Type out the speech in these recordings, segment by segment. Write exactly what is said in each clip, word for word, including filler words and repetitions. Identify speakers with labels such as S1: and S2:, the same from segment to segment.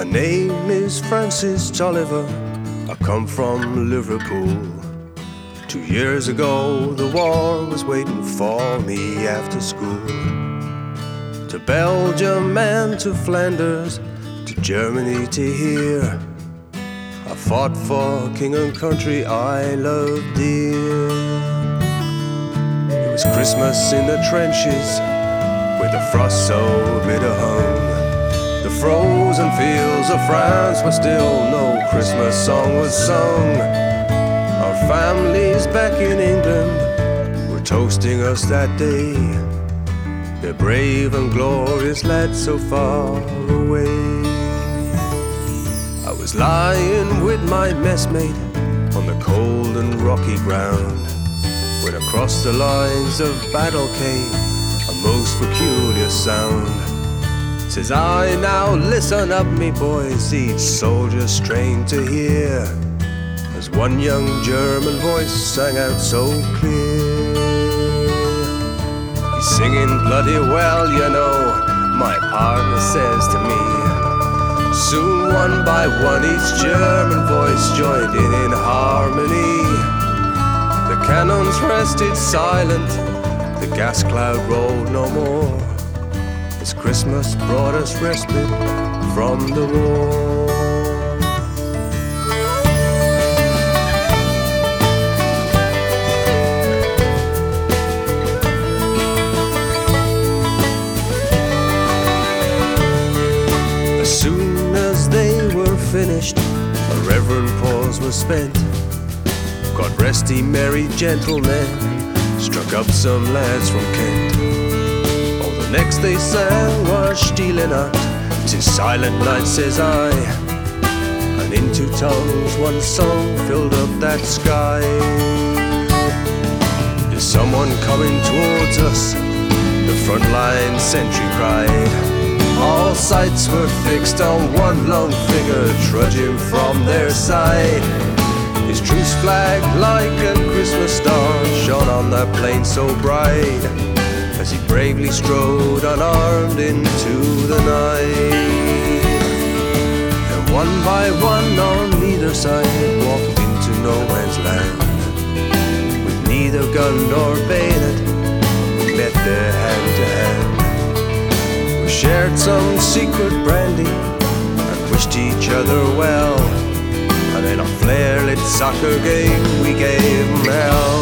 S1: name is Francis Tolliver. I come from Liverpool. Two years ago the war was waiting for me after school. To Belgium and to Flanders, to Germany to here, I fought for king and country I loved dear. It was Christmas in the trenches, where the frost so bitter hung. The frozen fields of France where still no Christmas song was sung. Our families back in England were toasting us that day. They're brave and glorious lads so far away. I was lying with my messmate on the cold and rocky ground, when across the lines of battle came a most peculiar sound. Says I, now listen up me boys, each soldier strained to hear, as one young German voice sang out so clear. He's singing bloody well, you know, my partner says to me. Soon one by one each German voice joined in in harmony. The cannons rested silent, the gas cloud rolled no more, as Christmas brought us respite from the war. As soon as they were finished, a reverent pause was spent. God rest ye merry gentlemen, struck up some lads from Kent. The next they sang was Stille Nacht, 'tis silent night, says I, and in two tongues one song filled up that sky. Is someone coming towards us? The frontline sentry cried. All sights were fixed on one long figure trudging from their side. His truce flag like a Christmas star shone on that plain so bright, as he bravely strode unarmed into the night. And one by one on either side walked into no man's land. With neither gun nor bayonet, we met there hand to hand. We shared some secret brandy and wished each other well, and in a flare-lit soccer game we gave 'em hell.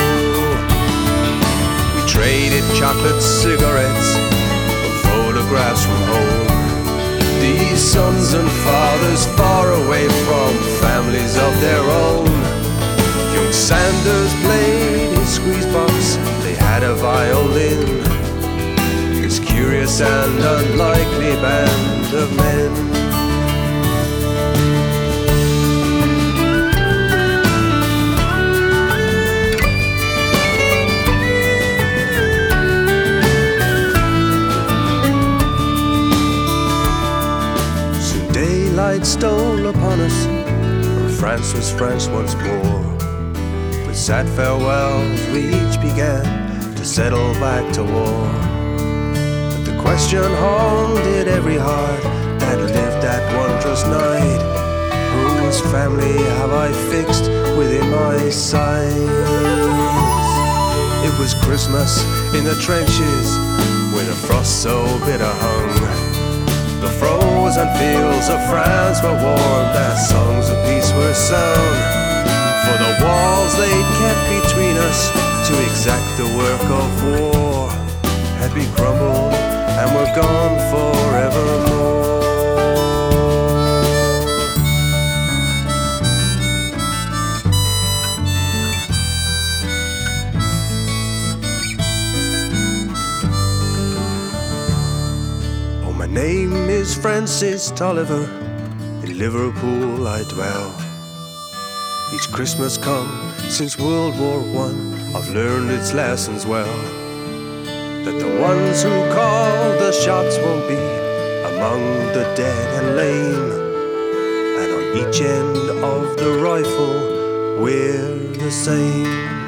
S1: Traded chocolate cigarettes and photographs from home. These sons and fathers far away from families of their own. Young Sanders played his squeeze box, they had a violin. This curious and unlikely band of men. Daylight stole upon us, and France was France once more. With sad farewells we each began to settle back to war. But the question haunted every heart that lived that wondrous night: whose family have I fixed within my sights? It was Christmas in the trenches, when the frost so bitter hung. The frozen fields of France were warmed as songs of peace were sung. For the walls they'd kept between us to exact the work of war had been crumbled and were gone forevermore. My name is Francis Tolliver, in Liverpool I dwell. Each Christmas come since World War One, I've learned its lessons well. That the ones who call the shots won't be among the dead and lame, and on each end of the rifle we're the same.